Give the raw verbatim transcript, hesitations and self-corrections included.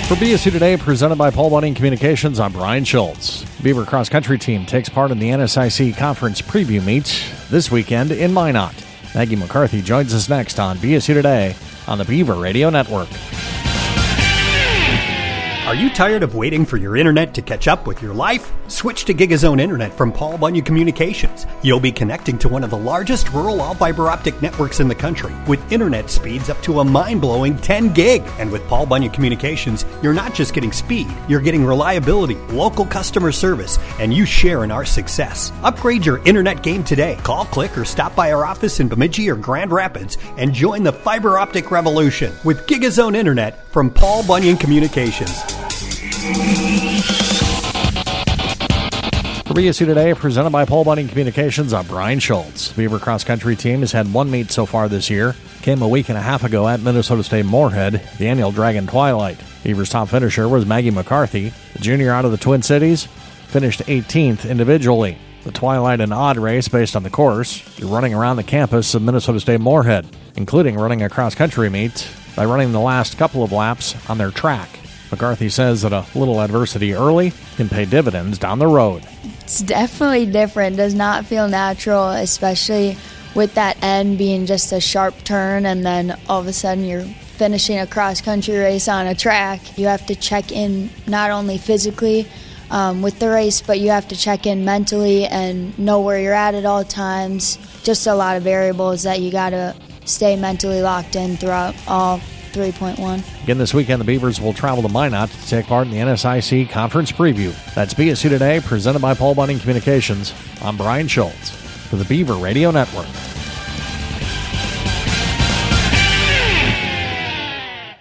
For B S U Today, presented by Paul Bunyan Communications, I'm Brian Schultz. Beaver Cross Country Team takes part in the N S I C Conference Preview Meet this weekend in Minot. Maggie McCarthy joins us next on B S U Today on the Beaver Radio Network. Are you tired of waiting for your internet to catch up with your life? Switch to GigaZone Internet from Paul Bunyan Communications. You'll be connecting to one of the largest rural all-fiber optic networks in the country with internet speeds up to a mind-blowing ten gig. And with Paul Bunyan Communications, you're not just getting speed, you're getting reliability, local customer service, and you share in our success. Upgrade your internet game today. Call, click, or stop by our office in Bemidji or Grand Rapids and join the fiber optic revolution with GigaZone Internet from Paul Bunyan Communications. For B S U Today, presented by Paul Bunyan Communications, I'm Brian Schultz. The Beaver Cross Country Team has had one meet so far this year. Came a week and a half ago at Minnesota State Moorhead, the annual Dragon Twilight. Beaver's top finisher was Maggie McCarthy. The junior out of the Twin Cities finished eighteenth individually. The Twilight and Odd race based on the course, running around the campus of Minnesota State Moorhead, including running a cross-country meet by running the last couple of laps on their track. McCarthy says that a little adversity early can pay dividends down the road. It's definitely different. It does not feel natural, especially with that end being just a sharp turn and then all of a sudden you're finishing a cross-country race on a track. You have to check in not only physically um, with the race, but you have to check in mentally and know where you're at at all times. Just a lot of variables that you got to stay mentally locked in throughout all three point one. Again, this weekend, the Beavers will travel to Minot to take part in the N S I C Conference Preview. That's B S U Today, presented by Paul Bunyan Communications. I'm Brian Schultz for the Beaver Radio Network.